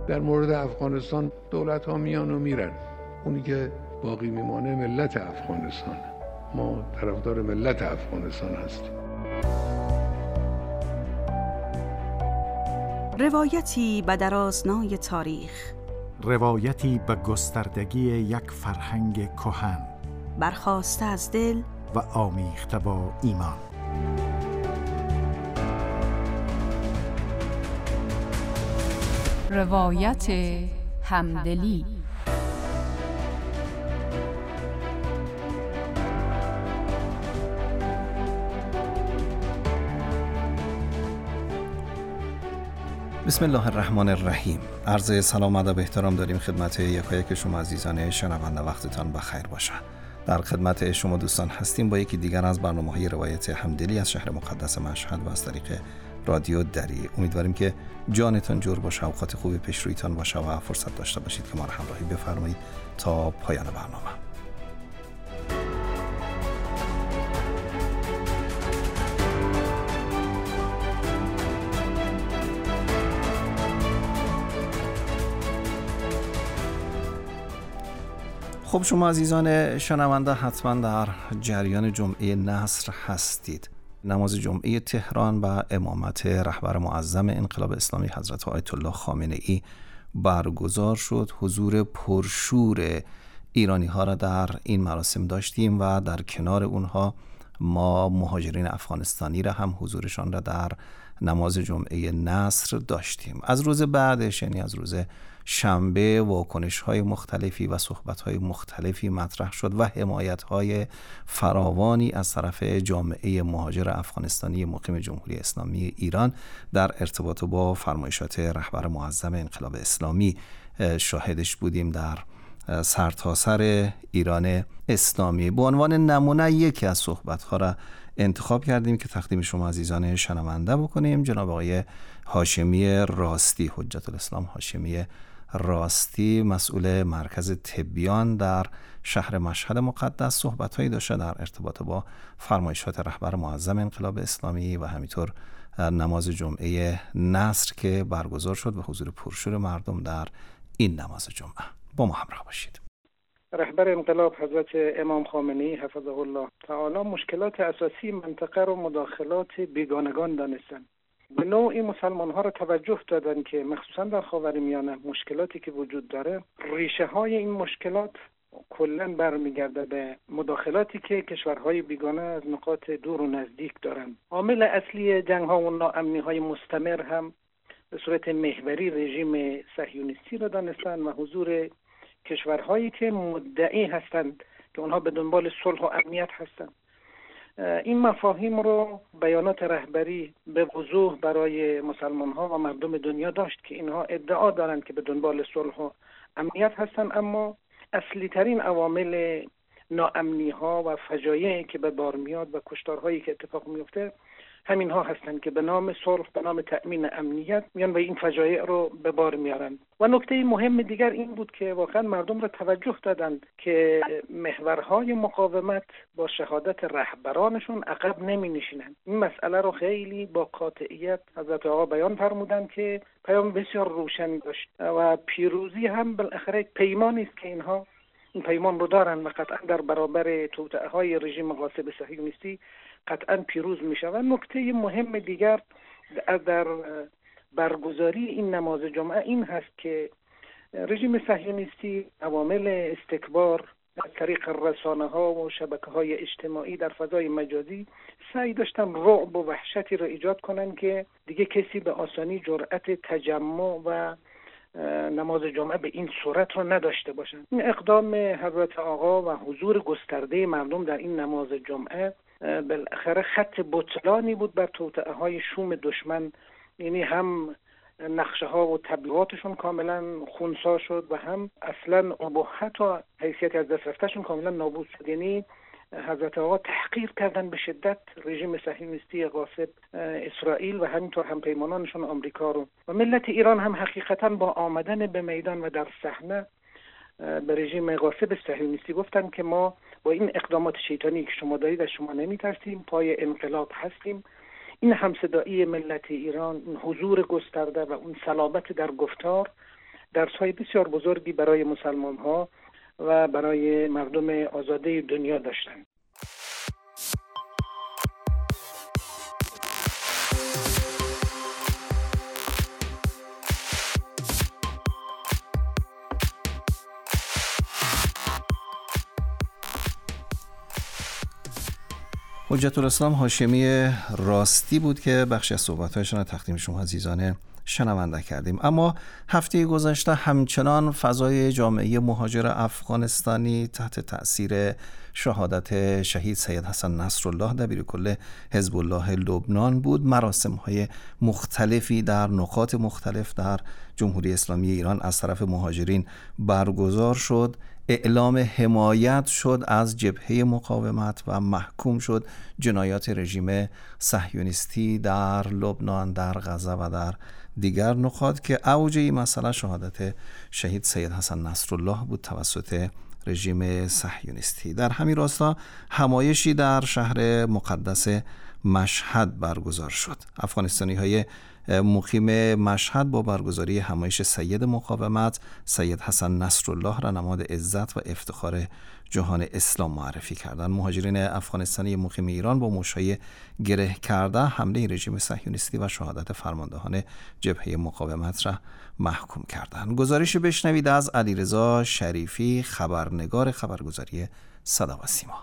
در مورد افغانستان دولت‌ها میان و میرن، اونی که باقی میمانه ملت افغانستان. ما طرفدار ملت افغانستان هستیم. روایتی به درازنای تاریخ، روایتی به گستردگی یک فرهنگ کهن، برخاسته از دل و آمیخته با ایمان. روایت همدلی. بسم الله الرحمن الرحیم. عرض سلام و ادب احترام داریم خدمت یکایک شما عزیزان شنونده. وقتتان بخیر باشه. در خدمت شما دوستان هستیم با یکی دیگر از برنامه‌های روایت همدلی از شهر مقدس مشهد و از طریق رادیو دری. امیدواریم که جانتان جور باشه، اوقات خوبی پیش رویتان باشه و فرصت داشته باشید که ما را همراهی بفرمایید تا پایان برنامه. خب شما عزیزان شنونده حتما در جریان جمعه نصر هستید. نماز جمعه تهران و امامت رهبر معظم انقلاب اسلامی حضرت آیت الله خامنه ای برگزار شد. حضور پرشور ایرانی ها را در این مراسم داشتیم و در کنار اونها ما مهاجرین افغانستانی را هم حضورشان را در نماز جمعه نصر داشتیم. از روز بعدش، یعنی از روز شنبه، واکنش‌های مختلفی و صحبت‌های مختلفی مطرح شد و حمایت‌های فراوانی از طرف جامعه مهاجر افغانستانی مقیم جمهوری اسلامی ایران در ارتباط با فرمایشات رهبر معظم انقلاب اسلامی شاهدش بودیم در سرتاسر ایران اسلامی. به عنوان نمونه یکی از صحبت‌ها را انتخاب کردیم که تقدیم شما عزیزان شنونده بکنیم. جناب آقای هاشمی راستی، حجت الاسلام هاشمی راستی، مسئول مرکز طبیان در شهر مشهد مقدس، صحبت‌هایی داشته در ارتباط با فرمایشات رهبر معظم انقلاب اسلامی و همینطور نماز جمعه نصر که برگزار شد و حضور پرشور مردم در این نماز جمعه. با ما همراه باشید. رهبر انقلاب حضرت امام خامنه‌ای حفظه الله تعالی مشکلات اساسی منطقه رو مداخلات بیگانگان دانستند. به نوعی مسلمان ها را توجه دادند که مخصوصا در خاورمیانه مشکلاتی که وجود داره، ریشه های این مشکلات کلاً برمیگرده به مداخلاتی که کشورهای بیگانه از نقاط دور و نزدیک دارند. عامل اصلی جنگ ها و ناامنی های مستمر هم به صورت محوری رژیم صهیونیستی را دانستند و حضور کشورهایی که مدعی هستند که اونها به دنبال صلح و امنیت هستند. این مفاهیم رو بیانات رهبری به وضوح برای مسلمان ها و مردم دنیا داشت که اینها ادعا دارند که به دنبال صلح و امنیت هستند، اما اصلی ترین عوامل ناامنی ها و فجایعی که به بار میاد و کشتارهایی که اتفاق میفته همین ها هستند که به نام صلح، به نام تأمین امنیت میان و این فجایع رو به بار میارن. و نکته مهم دیگر این بود که واقعا مردم را توجه دادند که محورهای مقاومت با شهادت رهبرانشون عقب نمی نشینند. این مسئله رو خیلی با قاطعیت حضرت آقا بیان فرمودند که پیام بسیار روشن داشت و پیروزی هم بالاخره پیمانی است که اینها این پیمان رو دارن و قطعا در برابر توطئه‌های رژیم غاصب صهیونیستی قطعا پیروز میشه. و نکته مهم دیگر در برگزاری این نماز جمعه این هست که رژیم صهیونیستی عوامل استکبار از طریق رسانه‌ها و شبکه‌های اجتماعی در فضای مجازی سعی داشتن رعب و وحشتی را ایجاد کنن که دیگه کسی به آسانی جرأت تجمع و نماز جمعه به این صورت رو نداشته باشن. این اقدام حضرت آقا و حضور گسترده مردم در این نماز جمعه بالاخره خط بطلانی بود بر توطئه‌های شوم دشمن، یعنی هم نقشه ها و تبلیغاتشون کاملا خنثی شد و هم اصلا ابهت و حیثیت از دست رفتهشون کاملا نابود شد. یعنی حضرت آقا تحقیر کردن به شدت رژیم صهیونیستی غاصب اسرائیل و همینطور هم پیمانانشون آمریکا رو. و ملت ایران هم حقیقتا با آمدن به میدان و در صحنه به رژیم غاصب صهیونیستی گفتن که ما با این اقدامات شیطانی که شما دارید از شما نمیترسیم، پای انقلاب هستیم. این همصدایی ملت ایران، این حضور گسترده و اون صلابت در گفتار درس‌های بسیار بزرگی برای مسلمان‌ها و برای مردم آزاده دنیا داشتند. حجت الاسلام هاشمی راستی بود که بخشی از صحبت‌هایشان را تقدیم شما عزیزان شنونده کردیم. اما هفته گذشته همچنان فضای جامعه مهاجر افغانستانی تحت تأثیر شهادت شهید سید حسن نصرالله دبیرکل حزب الله لبنان بود. مراسم‌های مختلفی در نقاط مختلف در جمهوری اسلامی ایران از طرف مهاجرین برگزار شد. اعلام حمایت شد از جبهه مقاومت و محکوم شد جنایات رژیم صهیونیستی در لبنان، در غزه و در دیگر نقاط که اوج این مسئله شهادت شهید سید حسن نصرالله بود توسط رژیم صهیونیستی. در همین راستا همایشی در شهر مقدس مشهد برگزار شد. افغانستانی‌های مقیم مشهد با برگزاری همایش سید مقاومت سید حسن نصرالله را نماد عزت و افتخار جهان اسلام معرفی کردند. مهاجرین افغانستانی مقیم ایران با مشای گره کرده حمله رژیم صهیونیستی و شهادت فرماندهان جبهه مقاومت را محکوم کردند. گزارش بشنوید از علیرضا شریفی، خبرنگار خبرگزاری صدا و سیما.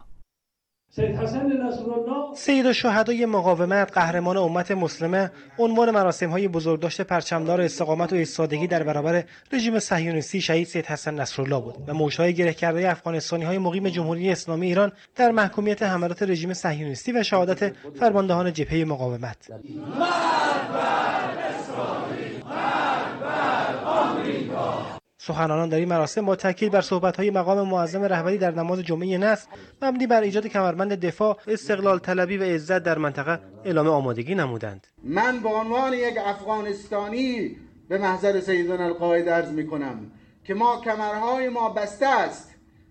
سید الشهدای مقاومت، قهرمان امت مسلمه، عنوان مراسم‌های بزرگداشت پرچمدار استقامت و ایستادگی در برابر رژیم صهیونیستی شهید سید حسن نصرالله بود و موش‌های گره کرده افغانستانی‌های مقیم جمهوری اسلامی ایران در محکومیت حملات رژیم صهیونیستی و شهادت فرماندهان جبهه مقاومت. سخنانان در این مراسم با تاکید بر صحبت‌های مقام معظم رهبری در نماز جمعه نصر مبنی بر ایجاد کمربند دفاع، استقلال طلبی و عزت در منطقه اعلام آمادگی نمودند. من به عنوان یک افغانستانی به محضر سیدنا القائد عرض می‌کنم که ما کمرهای ما بسته است.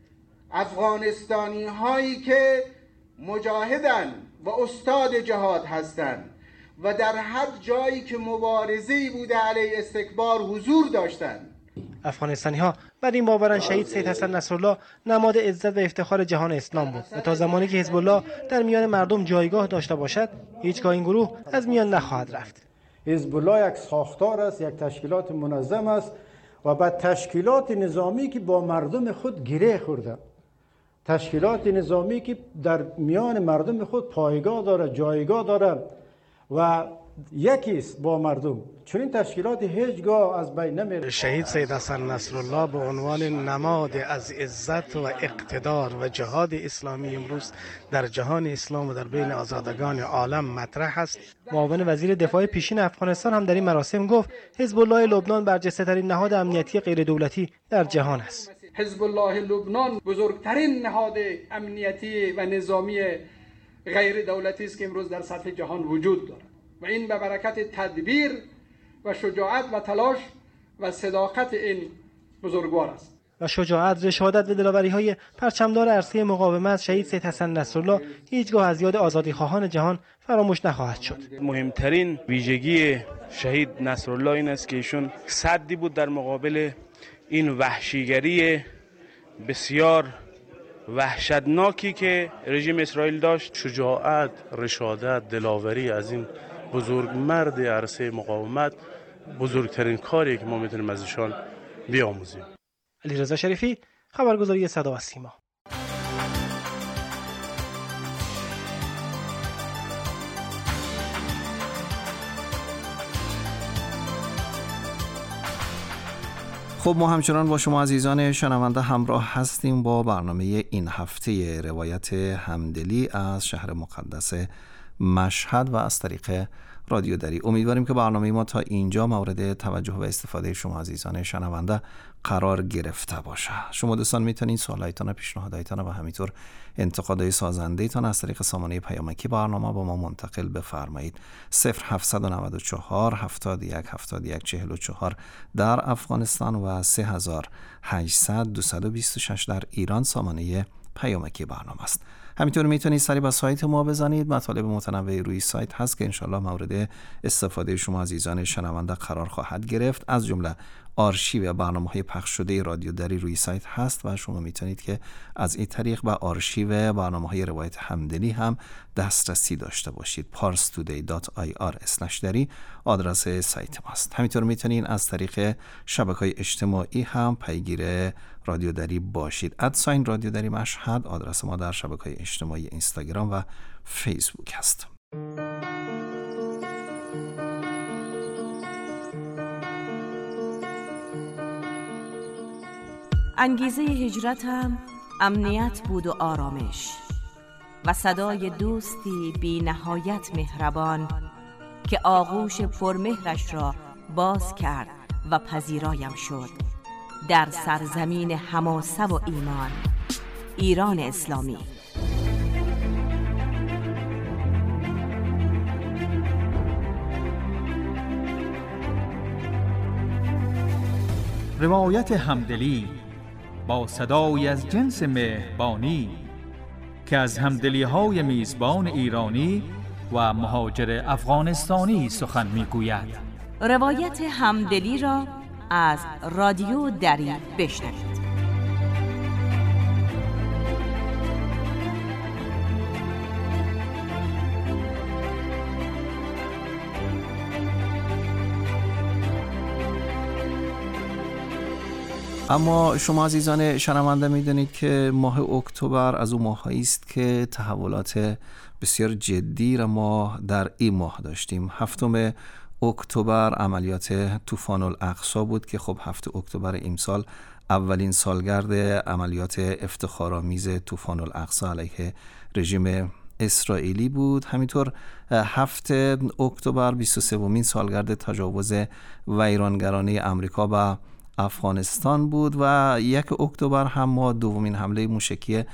افغانستانی هایی که مجاهدن و استاد جهاد هستند و در هر جایی که مبارزه‌ای بوده علیه استکبار حضور داشتند. افغانستانی‌ها بر این باورند شهید سید حسن نصرالله نماد عزت و افتخار جهان اسلام بود و تا زمانی که حزب الله در میان مردم جایگاه داشته باشد هیچگاه این گروه از میان نخواهد رفت. حزب الله یک ساختار است، یک تشکیلات منظم است و بعد تشکیلات نظامی که با مردم خود گره خورده، تشکیلات نظامی که در میان مردم خود پایگاه داره، جایگاه داره و یکی است با مردم. چون این تشکیلات هیچگاه از بین نمیره. شهید سید حسن نصرالله به عنوان نماد از عزت و اقتدار و جهاد اسلامی امروز در جهان اسلام و در بین آزادگان عالم مطرح است. معاون وزیر دفاع پیشین افغانستان هم در این مراسم گفت حزب الله لبنان برجسته‌ترین نهاد امنیتی غیر دولتی در جهان است. حزب الله لبنان بزرگترین نهاد امنیتی و نظامی غیر دولتی است که امروز در سطح جهان وجود دارد و این به برکت تدبیر و شجاعت و تلاش و صداقت این بزرگوار است. و شجاعت، رشادت و دلاوری‌های پرچمدار عرصه مقاومت شهید سید حسن نصرالله هیچگاه از یاد آزادیخواهان جهان فراموش نخواهد شد. مهمترین ویژگی شهید نصرالله این است که ایشون سدی بود در مقابل این وحشیگری بسیار وحشتناکی که رژیم اسرائیل داشت. شجاعت، رشادت، دلاوری از این بزرگ مرد عرصه مقاومت بزرگترین کاری که ما میتونیم از ایشان بیاموزیم. علیرضا شریفی، خبرگزاری صدا و سیما. خب ما همچنان با شما عزیزان شنونده همراه هستیم با برنامه این هفته روایت همدلی از شهر مقدس مشهد و از طریق رادیو دری. امیدواریم که برنامه ما تا اینجا مورد توجه و استفاده شما عزیزان شنونده قرار گرفته باشه. شما دوستان میتونید سوالایتان و پیشنهاداتتان و همینطور انتقادهای سازنده‌تان از طریق سامانه پیامکی برنامه با ما منتقل بفرمایید. 0794 71 71 44 در افغانستان و 3800 226 در ایران سامانه پیامکی برنامه است. همینطور میتونید سری به سایت ما بزنید. مطالب متنوعی روی سایت هست که انشالله مورد استفاده شما عزیزان شنونده قرار خواهد گرفت، از جمله آرشیو برنامه‌های پخش شده رادیو دری روی سایت هست و شما میتونید که از این طریق به آرشیو برنامه‌های روایت همدلی هم دسترسی داشته باشید. parstoday.ir/dari آدرس سایت ماست. همینطور میتونید از طریق شبکه‌های اجتماعی هم پیگیر رادیو دری باشید. رادیو دری مشهد آدرس ما در شبکه‌های اجتماعی اینستاگرام و فیسبوک هست. انگیزه هجرتم امنیت بود و آرامش و صدای دوستی بی نهایت مهربان که آغوش پرمهرش را باز کرد و پذیرایم شد در سرزمین حماسه و ایمان، ایران اسلامی. روایت همدلی با صدای از جنس مهربانی که از همدلی‌های میزبان ایرانی و مهاجر افغانستانی سخن می‌گوید. روایت همدلی را از رادیو دری بشنوید. اما شما عزیزان شنونده میدونید که ماه اکتبر از اون ماهایی است که تحولات بسیار جدی را ما در این ماه داشتیم. 7 اکتبر عملیات طوفان الاقصی بود که خب 7 اکتبر امسال اولین سالگرد عملیات افتخارآمیز طوفان الاقصی علیه رژیم اسرائیلی بود. همینطور 7 اکتبر 23مین سالگرد تجاوز ویرانگرانه امریکا به افغانستان بود و 1 اکتبر هم ما دومین حمله موشکی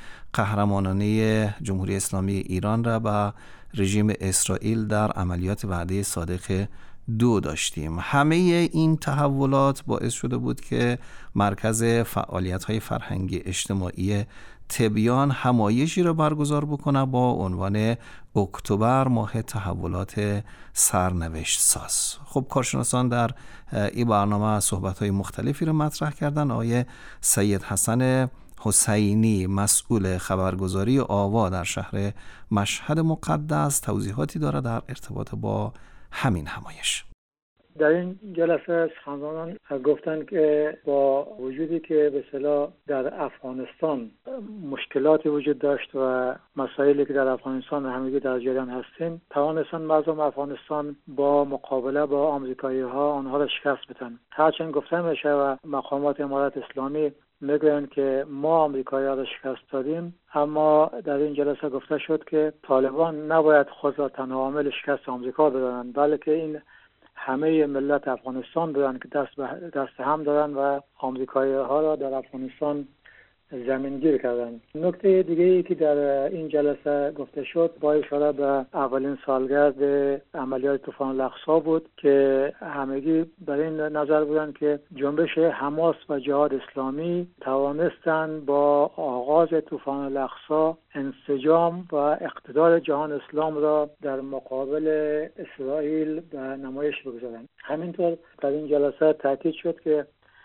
قهرمانانه جمهوری اسلامی ایران را به رژیم اسرائیل در عملیات وعده صادق 2 داشتیم. همه این تحولات باعث شده بود که مرکز فعالیت‌های فرهنگی اجتماعی تبیان همایشی را برگزار بکنه با عنوان اکتبر ماه تحولات سرنوشت ساز. خب کارشناسان در این برنامه صحبت‌های مختلفی را مطرح کردن. آقای سید حسن حسینی مسئول خبرگزاری آوا در شهر مشهد مقدس توضیحاتی دارد در ارتباط با همین همایش. در این جلسه سخنرانان گفتند که با وجودی که به اصطلاح در افغانستان مشکلاتی وجود داشت و مسائلی که در افغانستان همگی در جریان هستیم، توانستند مردم افغانستان با مقابله با آمریکایی‌ها آنها را شکست بدن. هرچند گفته میشه و مقامات امارت اسلامی میگویند که ما آمریکایی‌ها را شکست دادیم، اما در این جلسه گفته شد که طالبان نباید خود را تنها عامل شکست آمریکا بدانند، بلکه این همه ملت افغانستان بودن که دست هم دارن و آمریکایی‌ها را در افغانستان زمینگیر کردن. نکته دیگه‌ای که در این جلسه گفته شد با اشاره به اولین سالگرد عملیات طوفان الاقصی بود که همگی بر این نظر بودن که جنبش حماس و جهاد اسلامی توانستند با آغاز طوفان الاقصی انسجام و اقتدار جهان اسلام را در مقابل اسرائیل به نمایش بگذارند. همینطور در این جلسه تاکید شد که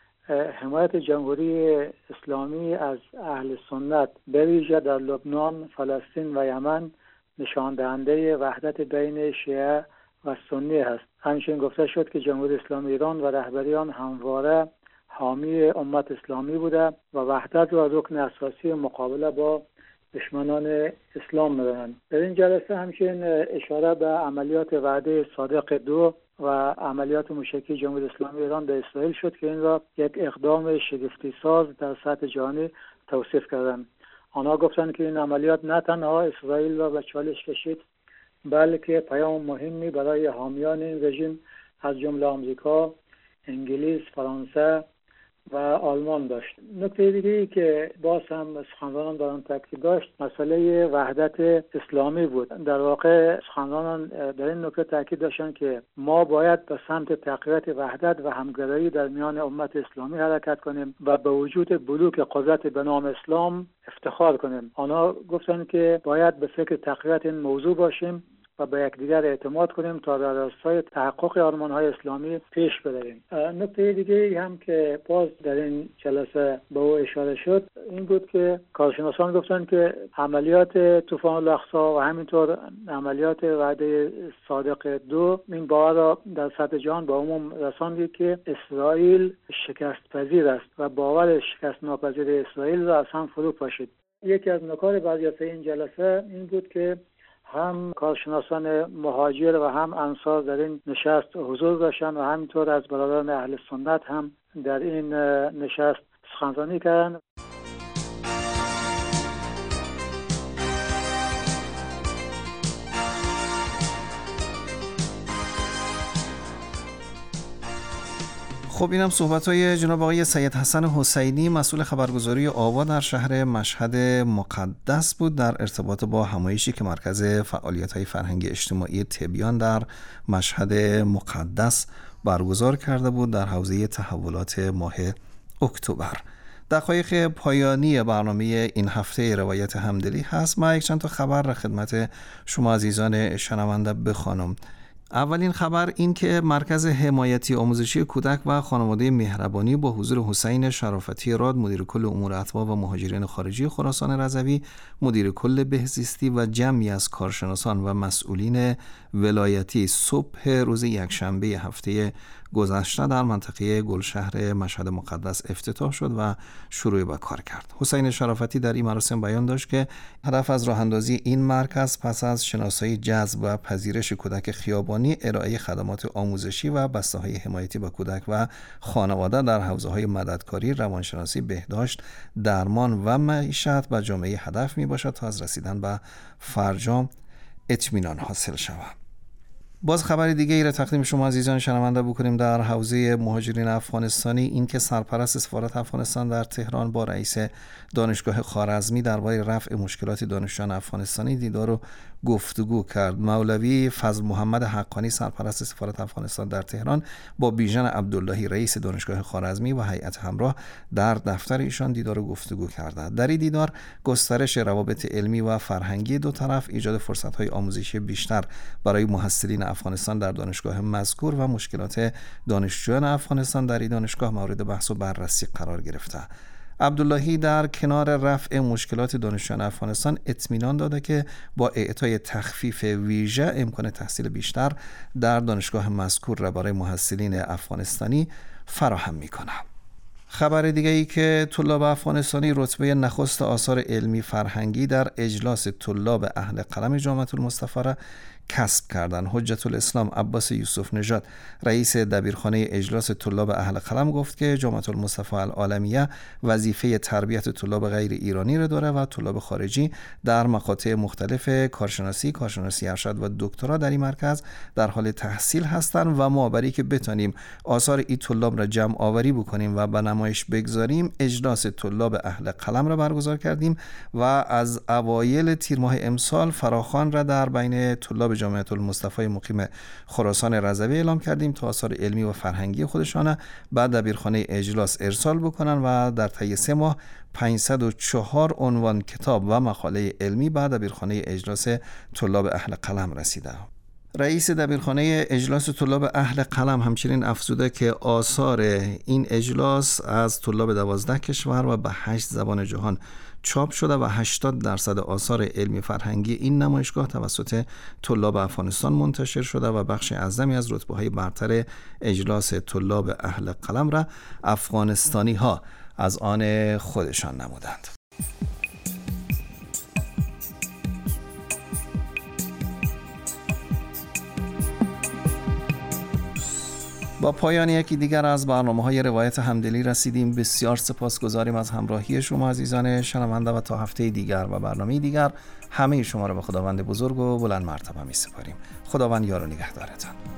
حمایت جمهوری اسلامی از اهل سنت به ویژه در لبنان، فلسطین و یمن نشان دهنده وحدت بین شیعه و سنی است. همچنین گفته شد که جمهوری اسلامی ایران و رهبریان همواره حامی امت اسلامی بوده و وحدت را رکن اساسی مقابله با دشمنان اسلام می‌دانند. در این جلسه همچنین اشاره به عملیات وعده صادق 2 و عملیات موشکی جمهوری اسلامی ایران به اسرائیل شد که این را یک اقدام شگفتی ساز در سطح جهانی توصیف کردند. آنها گفتند که این عملیات نه تنها اسرائیل را به چالش کشید، بلکه پیام مهمی برای حامیان این رژیم از جمله آمریکا، انگلیس، فرانسه و آلمان داشت. نکته دیگه‌ای که باز هم سخنرانان در آن تاکید داشت مسئله وحدت اسلامی بود. در واقع سخنرانان در این نکته تاکید داشتند که ما باید به سمت تقویت وحدت و همگرایی در میان امت اسلامی حرکت کنیم و به وجود بلوک قدرت به نام اسلام افتخار کنیم. آنها گفتند که باید به فکر تقویت این موضوع باشیم و به یکدیگر اعتماد کنیم تا در راستای تحقق آرمان‌های اسلامی پیش ببریم. نکته دیگه هم که باز در این جلسه به او اشاره شد این بود که کارشناسان گفتن که عملیات طوفان الاقصی و همینطور عملیات وعده صادق 2 این باور را در سطح جهان با عموم رساند که اسرائیل شکست پذیر است و باور شکست ناپذیر اسرائیل را از هم فرو پاشید. یکی از نکات برجسته این جلسه این بود که هم کارشناسان مهاجر و هم انصار در این نشست حضور داشتند و همینطور از برادران اهل سنت هم در این نشست سخنرانی کردند. خب اینم صحبت‌های جناب آقای سید حسن حسینی مسئول خبرگزاری آوا در شهر مشهد مقدس بود در ارتباط با همایشی که مرکز فعالیت‌های فرهنگی اجتماعی تبیان در مشهد مقدس برگزار کرده بود در حوزه تحولات ماه اکتبر. دقایق پایانی برنامه این هفته روایت همدلی هست. ما یک چند تا خبر را خدمت شما عزیزان شنونده بخوانم. اولین خبر این که مرکز حمایتی آموزشی کودک و خانواده مهربانی با حضور حسین شرافتی راد مدیر کل امور اتباع و مهاجرین خارجی خراسان رضوی، مدیر کل بهزیستی و جمعی از کارشناسان و مسئولین ولایتی صبح روز یکشنبه هفته گذشته در منطقه گلشهر مشهد مقدس افتتاح شد و شروع به کار کرد. حسین شرافتی در این مراسم بیان داشت که هدف از راه اندازی این مرکز پس از شناسایی جذب و پذیرش کودک خیابانی، ارائه خدمات آموزشی و بسته‌های حمایتی به کودک و خانواده در حوزه‌های مددکاری، روانشناسی، بهداشت، درمان و معیشت به جامعه هدف میباشد تا از رسیدن به فرجام اطمینان حاصل شود. باز خبر دیگه ای را تقدیم شما عزیزان شنونده بکنیم در حوزه مهاجرین افغانستانی. این که سرپرست سفارت افغانستان در تهران با رئیس دانشگاه خوارزمی درباره رفع مشکلات دانشجویان افغانستانی دیدار و گفتگو کرد. مولوی فضل محمد حقانی سرپرست سفارت افغانستان در تهران با بیژن عبداللهی رئیس دانشگاه خوارزمی و هیئت همراه در دفتر ایشان دیدار و گفتگو کردند. در این دیدار گسترش روابط علمی و فرهنگی دو طرف، ایجاد فرصت‌های آموزشی بیشتر برای محصلین افغانستان در دانشگاه مذکور و مشکلات دانشجویان افغانستان در این دانشگاه مورد بحث و بررسی قرار گرفته. عبداللهی در کنار رفع مشکلات دانشجویان افغانستان اطمینان داده که با اعطای تخفیف ویژه امکان تحصیل بیشتر در دانشگاه مذکور را برای محصلین افغانستانی فراهم می‌کند. خبر دیگه ای که طلاب افغانستانی رتبه نخست آثار علمی فرهنگی در اجلاس طلاب اهل قلم جامعه المصطفی را کسب کردند. حجت الاسلام عباس یوسف نژاد رئیس دبیرخانه اجلاس طلاب اهل قلم گفت که جامعه المصطفی العالمیه وظیفه تربیت طلاب غیر ایرانی را داره و طلاب خارجی در مقاطع مختلف کارشناسی ارشد و دکترا در این مرکز در حال تحصیل هستند و ما برای که بتانیم آثار این طلاب را جمع آوری بکنیم و به نمایش بگذاریم اجلاس طلاب اهل قلم را برگزار کردیم و از اوایل تیر ماه امسال فراخوان را در بین طلاب جامعه المصطفی مقیم خراسان رضوی اعلام کردیم تا آثار علمی و فرهنگی خودشان بعد دبیرخانه اجلاس ارسال بکنن و در طی 3 ماه 504 عنوان کتاب و مقاله علمی بعد دبیرخانه اجلاس طلاب اهل قلم رسیده. رئیس دبیرخانه اجلاس طلاب اهل قلم همچنین افزوده که آثار این اجلاس از طلاب 12 کشور و به 8 زبان جهان چاپ شده و 80% آثار علمی فرهنگی این نمایشگاه توسط طلاب افغانستان منتشر شده و بخش اعظمی از رتبه‌های برتر اجلاس طلاب اهل قلم را افغانستانی ها از آن خودشان نمودند. با پایان یکی دیگر از برنامه‌های روایت همدلی رسیدیم. بسیار سپاسگزاریم از همراهی شما عزیزان شنونده و تا هفته دیگر و برنامه دیگر همه شما را به خداوند بزرگ و بلند مرتبه می‌سپاریم. خداوند یار و نگهدارتان.